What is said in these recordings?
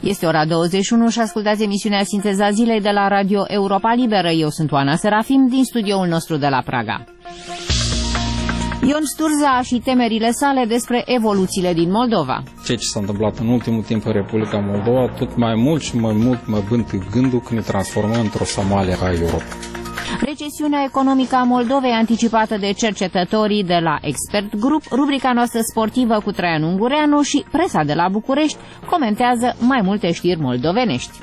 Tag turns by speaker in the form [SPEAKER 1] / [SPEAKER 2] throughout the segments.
[SPEAKER 1] Este ora 21 și ascultați emisiunea Sinteza Zilei de la Radio Europa Liberă. Eu sunt Oana Serafim din studioul nostru de la Praga. Ion Sturza și temerile sale despre evoluțiile din Moldova.
[SPEAKER 2] Ceea ce s-a întâmplat în ultimul timp în Republica Moldova, tot mai mult și mai mult mă bântă gândul că ne transformăm într-o Somalia a Europei.
[SPEAKER 1] Recesiunea economică a Moldovei anticipată de cercetătorii de la Expert Group, rubrica noastră sportivă cu Traian Ungureanu și presa de la București comentează mai multe știri moldovenești.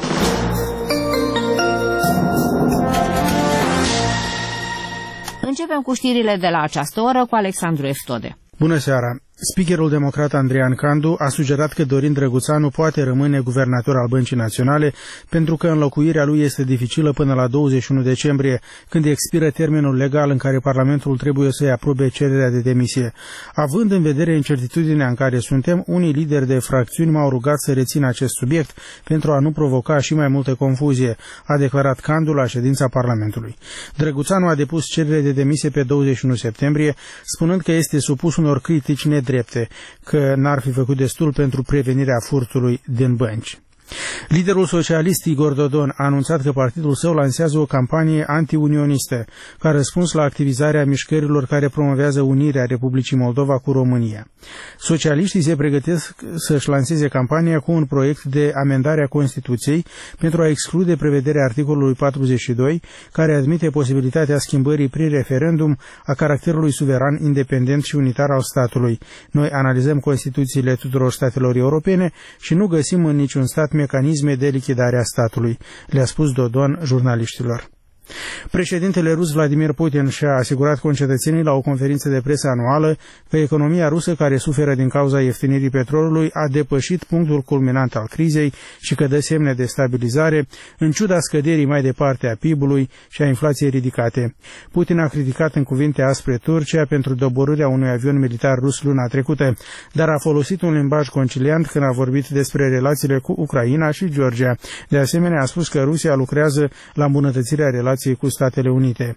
[SPEAKER 1] Începem cu știrile de la această oră cu Alexandru Eftode.
[SPEAKER 3] Bună seara! Speakerul democrat Andrian Candu a sugerat că Dorin Drăguțanu poate rămâne guvernator al Băncii Naționale pentru că înlocuirea lui este dificilă până la 21 decembrie, când expiră termenul legal în care Parlamentul trebuie să-i aprobe cererea de demisie. Având în vedere incertitudinea în care suntem, unii lideri de fracțiuni m-au rugat să rețin acest subiect pentru a nu provoca și mai multă confuzie, a declarat Candu la ședința Parlamentului. Drăguțanu a depus cerere de demisie pe 21 septembrie, spunând că este supus unor critici nedrepte, că n-ar fi făcut destul pentru prevenirea furtului din bănci. Liderul socialist Igor Dodon a anunțat că partidul său lansează o campanie anti-unionistă, ca răspuns la activizarea mișcărilor care promovează unirea Republicii Moldova cu România. Socialiștii se pregătesc să-și lanseze campania cu un proiect de amendare a Constituției pentru a exclude prevederea articolului 42, care admite posibilitatea schimbării prin referendum a caracterului suveran, independent și unitar al statului. Noi analizăm Constituțiile tuturor statelor europene și nu găsim în niciun stat mecanisme de lichidare a statului, le-a spus Dodon jurnaliștilor. Președintele rus Vladimir Putin și-a asigurat concetățenii la o conferință de presă anuală că economia rusă, care suferă din cauza ieftinirii petrolului, a depășit punctul culminant al crizei și că dă semne de stabilizare, în ciuda scăderii mai departe a PIB-ului și a inflației ridicate. Putin a criticat în cuvinte aspre Turcia pentru doborârea unui avion militar rus luna trecută, dar a folosit un limbaj conciliant când a vorbit despre relațiile cu Ucraina și Georgia. De asemenea, a spus că Rusia lucrează la îmbunătățirea relației cu Statele Unite.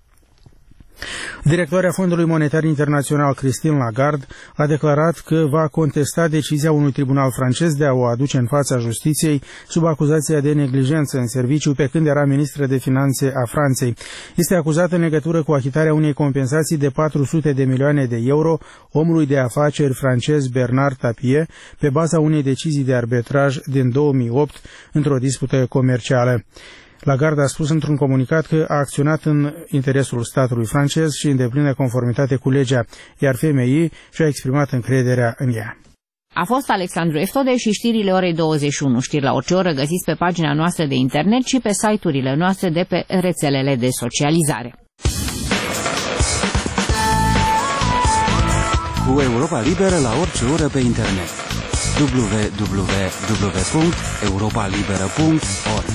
[SPEAKER 3] Directoarea Fondului Monetar Internațional, Christine Lagarde, a declarat că va contesta decizia unui tribunal francez de a o aduce în fața justiției sub acuzația de neglijență în serviciu pe când era ministră de finanțe a Franței. Este acuzată în legătură cu achitarea unei compensații de 400 de milioane de euro omului de afaceri francez Bernard Tapie pe baza unei decizii de arbitraj din 2008 într-o dispută comercială. Lagarde a spus într-un comunicat că a acționat în interesul statului francez și în deplină conformitate cu legea, iar FMI și-a exprimat încrederea în ea.
[SPEAKER 1] A fost Alexandru Eftode și știrile orei 21. Știri la orice oră găsiți pe pagina noastră de internet și pe site-urile noastre de pe rețelele de socializare.
[SPEAKER 4] Cu Europa Liberă la orice oră pe internet. www.europalibera.org.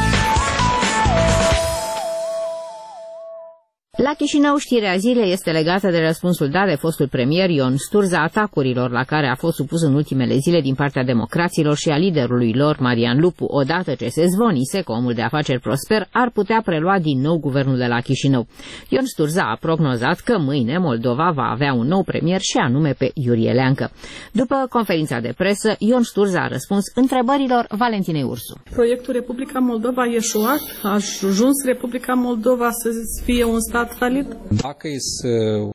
[SPEAKER 1] La Chișinău, știrea zilei este legată de răspunsul dat de fostul premier Ion Sturza atacurilor la care a fost supus în ultimele zile din partea democraților și a liderului lor, Marian Lupu, odată ce se zvonise că omul de afaceri prosper ar putea prelua din nou guvernul de la Chișinău. Ion Sturza a prognozat că mâine Moldova va avea un nou premier și anume pe Iurie Leancă. După conferința de presă, Ion Sturza a răspuns întrebărilor Valentinei Ursu.
[SPEAKER 5] Proiectul Republica Moldova a ieșuat? A ajuns Republica Moldova să fie un stat falit?
[SPEAKER 2] Dacă e să